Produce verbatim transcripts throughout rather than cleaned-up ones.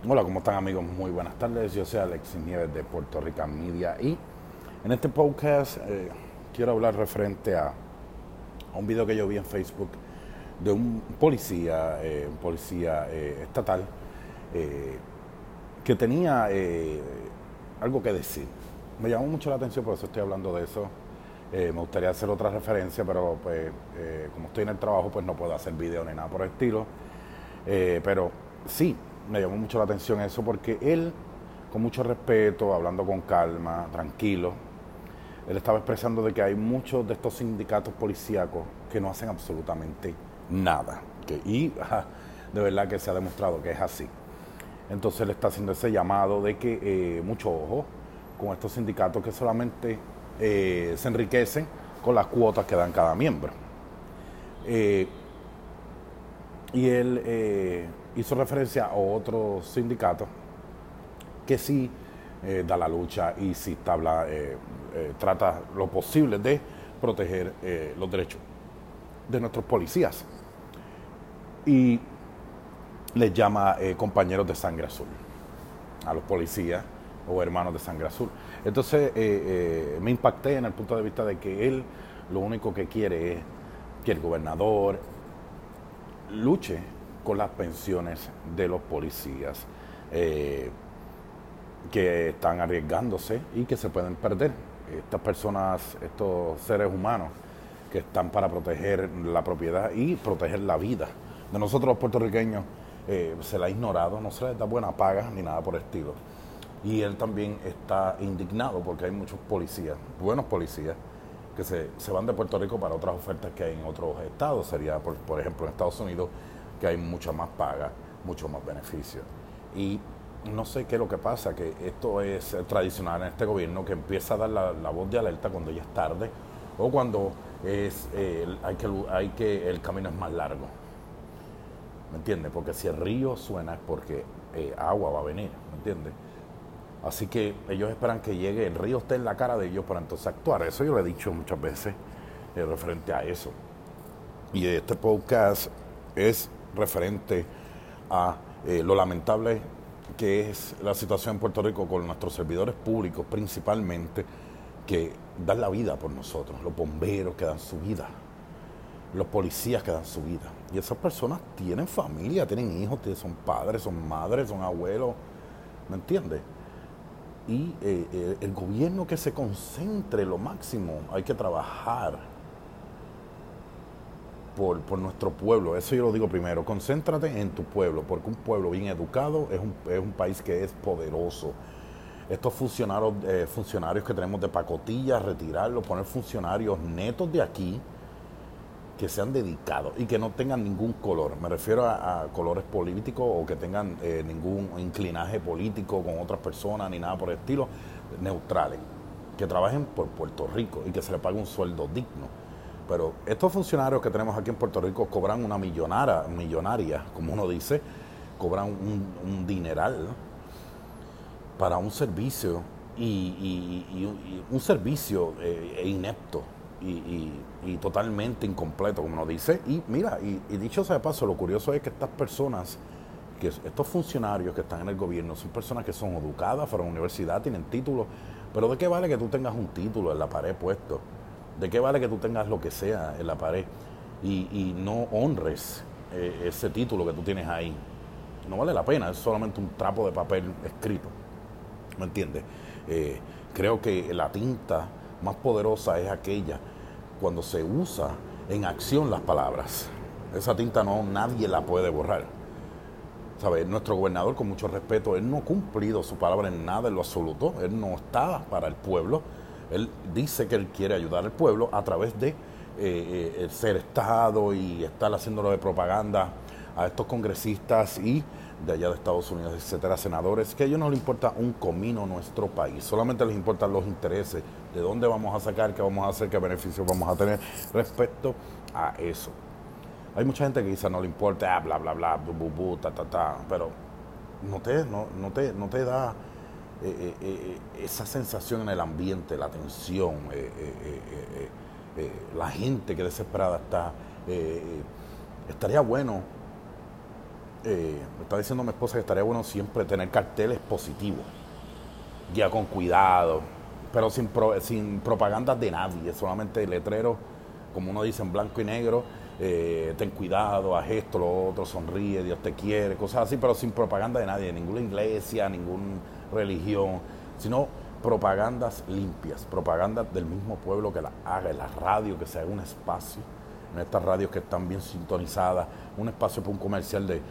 Hola, ¿cómo están amigos? Muy buenas tardes. Yo soy Alexis Nieves de Puerto Rican Media y en este podcast eh, quiero hablar referente a, a un video que yo vi en Facebook de un policía, eh, un policía eh, estatal eh, que tenía eh, algo que decir. Me llamó mucho la atención, por eso estoy hablando de eso. Eh, me gustaría hacer otra referencia, pero pues eh, como estoy en el trabajo, pues no puedo hacer video ni nada por el estilo. Eh, pero sí, me llamó mucho la atención eso porque él, con mucho respeto, hablando con calma, tranquilo, él estaba expresando de que hay muchos de estos sindicatos policíacos que no hacen absolutamente nada. Que, y ajá, de verdad que se ha demostrado que es así. Entonces él está haciendo ese llamado de que eh, mucho ojo con estos sindicatos que solamente eh, se enriquecen con las cuotas que dan cada miembro. Eh, y él eh, hizo referencia a otros sindicatos que sí eh, da la lucha y sí tabla, eh, eh, trata lo posible de proteger eh, los derechos de nuestros policías. Y les llama eh, compañeros de sangre azul a los policías o hermanos de sangre azul. Entonces eh, eh, me impacté en el punto de vista de que él lo único que quiere es que el gobernador luche con las pensiones de los policías eh, que están arriesgándose y que se pueden perder. Estas personas, estos seres humanos que están para proteger la propiedad y proteger la vida de nosotros los puertorriqueños, eh, se la ha ignorado, no se les da buena paga ni nada por el estilo. Y él también está indignado porque hay muchos policías, buenos policías, que se, se van de Puerto Rico para otras ofertas que hay en otros estados. Sería, por, por ejemplo, en Estados Unidos, que hay mucha más paga, mucho más beneficio. Y no sé qué es lo que pasa, que esto es tradicional en este gobierno, que empieza a dar la, la voz de alerta cuando ya es tarde o cuando es, eh, hay que, hay que, el camino es más largo. ¿Me entiendes? Porque si el río suena es porque eh, agua va a venir, ¿me entiendes? Así que ellos esperan que llegue, el río esté en la cara de ellos para entonces actuar. Eso yo lo he dicho muchas veces eh, referente a eso. Y este podcast es referente a eh, lo lamentable que es la situación en Puerto Rico con nuestros servidores públicos principalmente, que dan la vida por nosotros, los bomberos que dan su vida, los policías que dan su vida. Y esas personas tienen familia, tienen hijos, son padres, son madres, son abuelos, ¿me entiendes? Y eh, eh, el gobierno que se concentre lo máximo, hay que trabajar por, por nuestro pueblo. Eso yo lo digo primero, concéntrate en tu pueblo, porque un pueblo bien educado es un, es un país que es poderoso. Estos funcionarios, eh, funcionarios que tenemos de pacotilla, retirarlos, poner funcionarios netos de aquí, que sean dedicados y que no tengan ningún color. Me refiero a, a colores políticos o que tengan eh, ningún inclinaje político con otras personas ni nada por el estilo, neutrales, que trabajen por Puerto Rico y que se les pague un sueldo digno. Pero estos funcionarios que tenemos aquí en Puerto Rico cobran una millonara, millonaria, como uno dice, cobran un, un dineral para un servicio y, y, y, y un servicio eh, inepto. Y, y, y totalmente incompleto, como nos dice. Y mira, y, y dicho sea de paso, lo curioso es que estas personas, que estos funcionarios que están en el gobierno, son personas que son educadas, fueron a la universidad, tienen títulos, pero ¿de qué vale que tú tengas un título en la pared puesto? ¿De qué vale que tú tengas lo que sea en la pared y, y no honres eh, ese título que tú tienes ahí? No vale la pena, es solamente un trapo de papel escrito, ¿me entiendes? Eh, creo que la tinta más poderosa es aquella cuando se usa en acción las palabras. Esa tinta no, nadie la puede borrar. ¿Sabes? Nuestro gobernador, con mucho respeto, él no ha cumplido su palabra en nada en lo absoluto. Él no está para el pueblo. Él dice que él quiere ayudar al pueblo a través de eh, eh, ser Estado y estar haciéndolo de propaganda a estos congresistas y de allá de Estados Unidos, etcétera, senadores, que a ellos no les importa un comino nuestro país, solamente les importan los intereses, de dónde vamos a sacar, qué vamos a hacer, qué beneficios vamos a tener respecto a eso. Hay mucha gente que dice no le importa, ah, bla, bla, bla, bu, bu, bu, ta, ta, ta, pero no te, no, no te, no te da eh, eh, eh, esa sensación en el ambiente, la tensión, eh, eh, eh, eh, eh, la gente que desesperada está. Eh, estaría bueno eh, me está diciendo mi esposa que estaría bueno siempre tener carteles positivos, guía con cuidado, pero sin, pro, sin propagandas de nadie, solamente letreros, como uno dice, en blanco y negro, eh, ten cuidado, haz esto, lo otro, sonríe, Dios te quiere, cosas así, pero sin propaganda de nadie, ninguna iglesia, ninguna religión, sino propagandas limpias, propagandas del mismo pueblo que las haga, en la radio, que se haga un espacio, en estas radios que están bien sintonizadas, un espacio para un comercial de,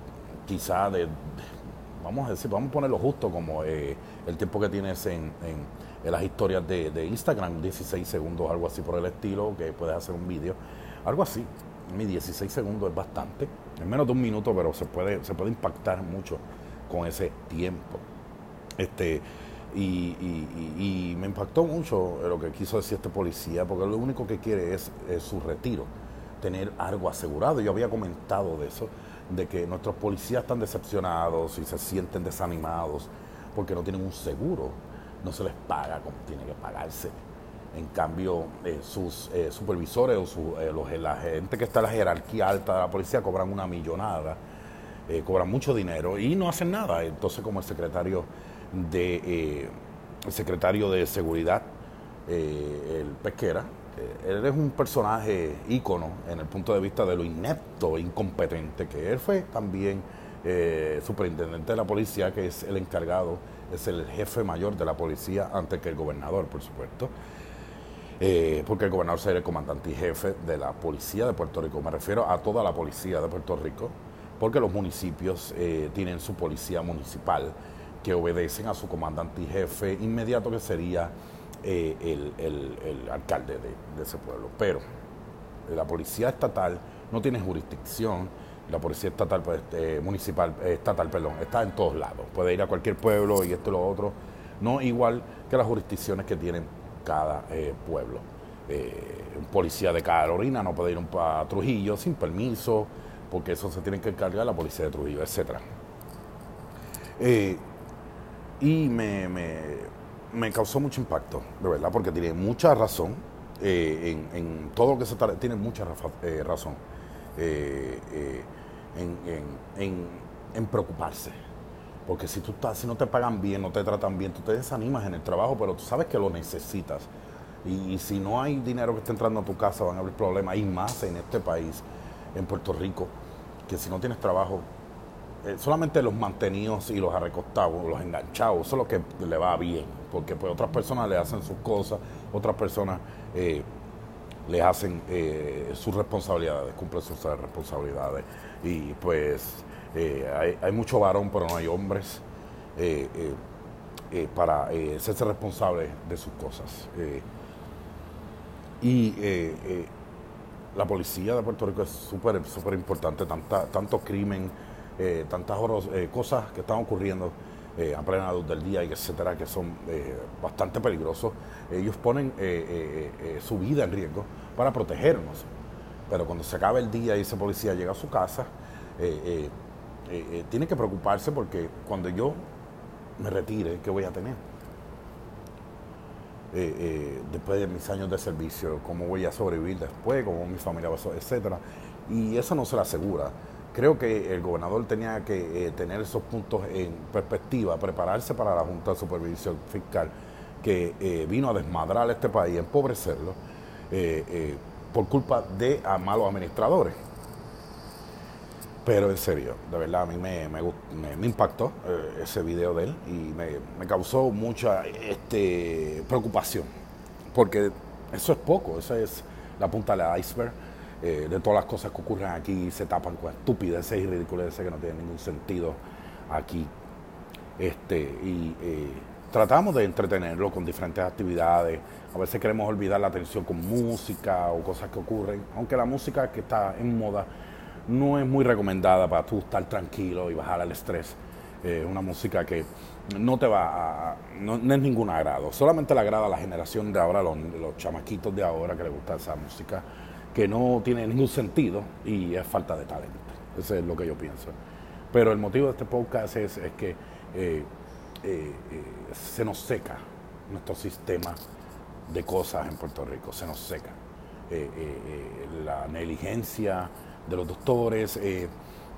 quizá de, de vamos a decir, vamos a ponerlo justo como eh, el tiempo que tienes en, en, en las historias de, de Instagram, dieciséis segundos, algo así por el estilo, que puedes hacer un vídeo, algo así. Mi dieciséis segundos es bastante, es menos de un minuto, pero se puede, se puede impactar mucho con ese tiempo. Este, y, y, y, y me impactó mucho lo que quiso decir este policía, porque lo único que quiere es, es su retiro, tener algo asegurado. Yo había comentado de eso, de que nuestros policías están decepcionados y se sienten desanimados porque no tienen un seguro, no se les paga como tiene que pagarse. En cambio, eh, sus eh, supervisores o su, eh, los, la gente que está en la jerarquía alta de la policía cobran una millonada, eh, cobran mucho dinero y no hacen nada. Entonces, como el secretario de, eh, el secretario de Seguridad, eh, el Pesquera, él es un personaje ícono en el punto de vista de lo inepto e incompetente que él fue. También eh, superintendente de la policía, que es el encargado, es el jefe mayor de la policía antes que el gobernador, por supuesto, eh, porque el gobernador será el comandante y jefe de la policía de Puerto Rico. Me refiero a toda la policía de Puerto Rico, porque los municipios eh, tienen su policía municipal que obedecen a su comandante y jefe inmediato, que sería Eh, el, el, el alcalde de, de ese pueblo. Pero la policía estatal no tiene jurisdicción. La policía estatal, pues, eh, municipal, eh, estatal, perdón, está en todos lados. Puede ir a cualquier pueblo y esto y lo otro. No igual que las jurisdicciones que tienen cada eh, pueblo. Eh, un policía de Carolina no puede ir a Trujillo sin permiso, porque eso se tiene que encargar la policía de Trujillo, etcétera. Eh, y me... me me causó mucho impacto, de verdad, porque tiene mucha razón eh, en, en todo lo que se está, tiene mucha eh, razón eh, eh, en, en, en, en preocuparse, porque si tú estás, si no te pagan bien, no te tratan bien, tú te desanimas en el trabajo, pero tú sabes que lo necesitas, y, y si no hay dinero que esté entrando a tu casa, van a haber problemas, y más en este país, en Puerto Rico, que si no tienes trabajo, Eh, solamente los mantenidos y los arrecostados, los enganchados, eso es lo que le va bien, porque pues otras personas le hacen sus cosas, otras personas eh, le hacen eh, sus responsabilidades, cumplen sus responsabilidades, y pues eh, hay, hay mucho varón, pero no hay hombres eh, eh, eh, para eh, hacerse responsable de sus cosas. Eh, y eh, eh, la policía de Puerto Rico es súper, súper importante, tanta, tanto crimen, Eh, tantas horas, eh, cosas que están ocurriendo eh, a plena luz del día y etcétera, que son eh, bastante peligrosos. Ellos ponen eh, eh, eh, su vida en riesgo para protegernos, pero cuando se acaba el día y ese policía llega a su casa, eh, eh, eh, eh, tiene que preocuparse, porque cuando yo me retire, ¿qué voy a tener? Eh, eh, después de mis años de servicio, ¿cómo voy a sobrevivir después? ¿Cómo mi familia va a sobrevivir? Etcétera. Y eso no se le asegura. Creo que el gobernador tenía que eh, tener esos puntos en perspectiva, prepararse para la Junta de Supervisión Fiscal, que eh, vino a desmadrar este país, a empobrecerlo, eh, eh, por culpa de a malos administradores. Pero en serio, de verdad, a mí me, me, me, me impactó eh, ese video de él, y me, me causó mucha este, preocupación, porque eso es poco, esa es la punta del iceberg. Eh, de todas las cosas que ocurren aquí, se tapan con estupideces y ridiculeces que no tienen ningún sentido aquí. Este, y eh, tratamos de entretenerlo con diferentes actividades. A veces queremos olvidar la atención con música o cosas que ocurren, aunque la música que está en moda no es muy recomendada para tú estar tranquilo y bajar el estrés. Es eh, una música que no te va a, no, no es ningún agrado, solamente le agrada a la generación de ahora, los, los chamaquitos de ahora que les gusta esa música, que no tiene ningún sentido y es falta de talento. Eso es lo que yo pienso. Pero el motivo de este podcast es, es que eh, eh, eh, se nos seca nuestro sistema de cosas en Puerto Rico, se nos seca. Eh, eh, eh, la negligencia de los doctores, eh,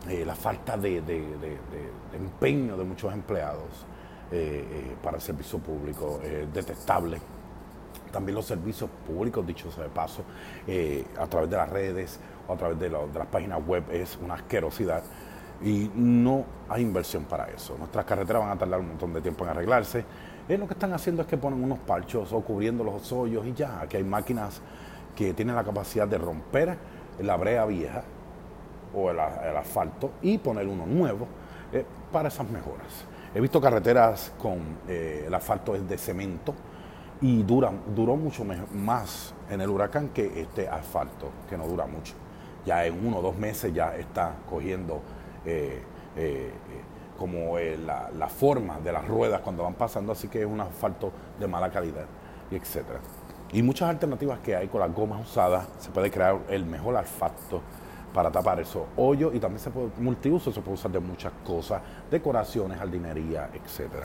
eh, la falta de, de, de, de, de empeño de muchos empleados eh, eh, para el servicio público, eh, detestable. También los servicios públicos, dicho sea de paso, eh, a través de las redes o a través de, lo, de las páginas web es una asquerosidad y no hay inversión para eso. Nuestras carreteras van a tardar un montón de tiempo en arreglarse. Eh, lo que están haciendo es que ponen unos parchos o cubriendo los hoyos y ya, que hay máquinas que tienen la capacidad de romper la brea vieja o el, el asfalto y poner uno nuevo eh, para esas mejoras. He visto carreteras con eh, el asfalto es de cemento y dura, duró mucho más en el huracán que este asfalto, que no dura mucho. Ya en uno o dos meses ya está cogiendo eh, eh, como eh, la, la forma de las ruedas cuando van pasando, así que es un asfalto de mala calidad, y etcétera. Y muchas alternativas que hay con las gomas usadas, se puede crear el mejor asfalto para tapar esos hoyos y también se puede, multiuso, se puede usar de muchas cosas, decoraciones, jardinería, etcétera.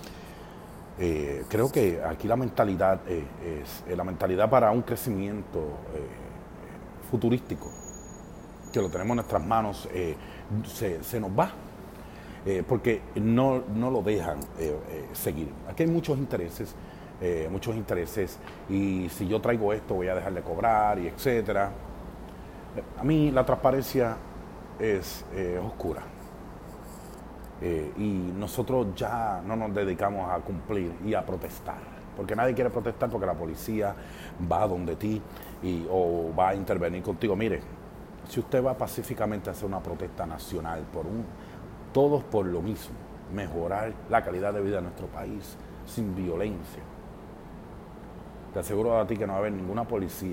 Eh, creo que aquí la mentalidad eh, es eh, la mentalidad para un crecimiento eh, futurístico, que lo tenemos en nuestras manos, eh, se, se nos va, eh, porque no, no lo dejan eh, eh, seguir. Aquí hay muchos intereses, eh, muchos intereses, y si yo traigo esto voy a dejar de cobrar, y etcétera. A mí la transparencia es eh, oscura. Eh, y nosotros ya no nos dedicamos a cumplir y a protestar, porque nadie quiere protestar porque la policía va donde ti y, o va a intervenir contigo. Mire, si usted va pacíficamente a hacer una protesta nacional, por un, todos por lo mismo, mejorar la calidad de vida de nuestro país sin violencia, te aseguro a ti que no va a haber ninguna policía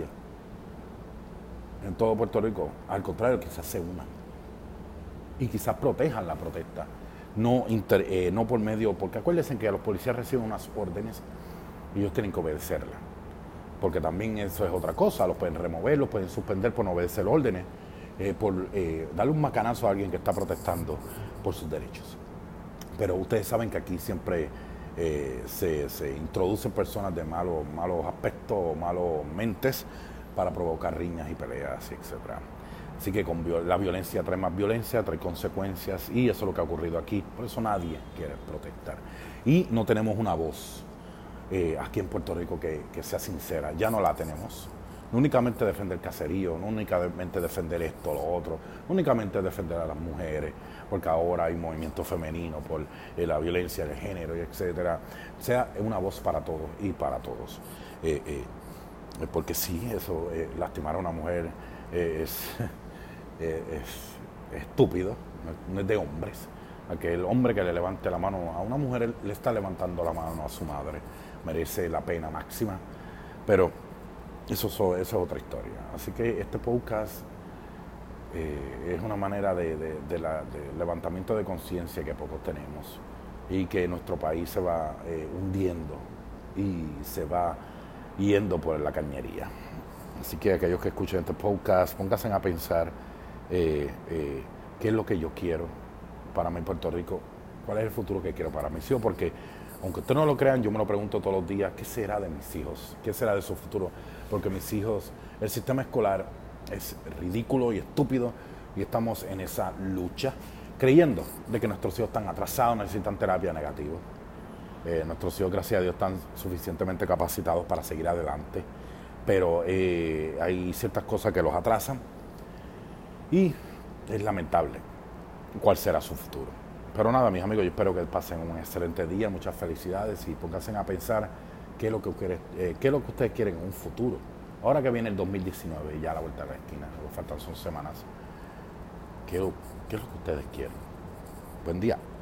en todo Puerto Rico. Al contrario, quizás se unan y quizás protejan la protesta. No, inter, eh, no por medio, porque acuérdense que los policías reciben unas órdenes y ellos tienen que obedecerlas, porque también eso es otra cosa, los pueden remover, los pueden suspender por no obedecer órdenes, eh, por eh, darle un macanazo a alguien que está protestando por sus derechos. Pero ustedes saben que aquí siempre eh, se, se introducen personas de malos, malos aspectos, malos mentes para provocar riñas y peleas, etcétera. Así que con la violencia trae más violencia, trae consecuencias, y eso es lo que ha ocurrido aquí. Por eso nadie quiere protestar. Y no tenemos una voz eh, aquí en Puerto Rico que, que sea sincera. Ya no la tenemos. No únicamente defender el caserío, no únicamente defender esto o lo otro, no únicamente defender a las mujeres, porque ahora hay movimiento femenino por eh, la violencia de género, y etcétera. Sea una voz para todos y para todos. Eh, eh, porque sí, eso, eh, lastimar a una mujer eh, es... Eh, es estúpido, no es de hombres. Aquel hombre que le levante la mano a una mujer, le está levantando la mano a su madre, merece la pena máxima, pero eso, eso es otra historia. Así que este podcast eh, es una manera de, de, de, la, de levantamiento de conciencia que pocos tenemos, y que nuestro país se va eh, hundiendo y se va yendo por la cañería. Así que aquellos que escuchen este podcast, pónganse a pensar Eh, eh, qué es lo que yo quiero para mí en Puerto Rico, cuál es el futuro que quiero para mis hijos, porque aunque ustedes no lo crean, yo me lo pregunto todos los días, ¿qué será de mis hijos? ¿Qué será de su futuro? Porque mis hijos, el sistema escolar es ridículo y estúpido, y estamos en esa lucha creyendo de que nuestros hijos están atrasados, necesitan terapia negativa. Eh, nuestros hijos, gracias a Dios, están suficientemente capacitados para seguir adelante, pero eh, hay ciertas cosas que los atrasan. Y es lamentable cuál será su futuro. Pero nada, mis amigos, yo espero que pasen un excelente día, muchas felicidades, y pónganse a pensar qué es lo que ustedes, eh, qué es lo que ustedes quieren en un futuro. Ahora que viene el dos mil diecinueve y ya a la vuelta de la esquina, lo faltan son semanas, ¿qué, qué es lo que ustedes quieren? Buen día.